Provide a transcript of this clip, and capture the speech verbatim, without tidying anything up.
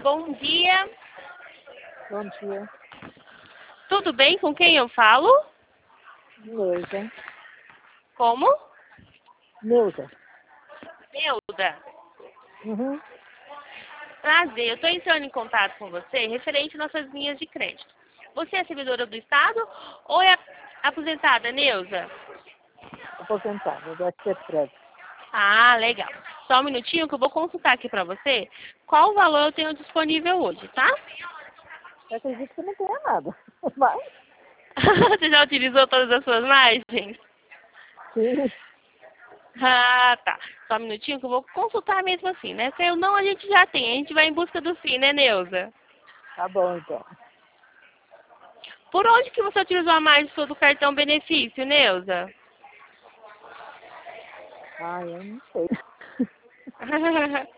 bom dia. Bom dia. Tudo bem? Com quem eu falo? Neuza. Como? Neuza. Neuda. Uhum. Prazer, eu estou entrando em contato com você referente às nossas linhas de crédito. Você é servidora do Estado ou é aposentada, Neuza? Aposentada, da CEPREV. Ah, legal. Só um minutinho que eu vou consultar aqui para você qual o valor eu tenho disponível hoje, tá? Eu acredito que não tenha nada. Mas, Você já utilizou todas as suas margens? sim. Ah, tá. Só um minutinho que eu vou consultar mesmo assim, né? Se eu não, a gente já tem. A gente vai em busca do sim, né, Neuza? Tá bom, então. Por onde que você utilizou a margem sua do cartão benefício, Neuza? Ah, eu não sei.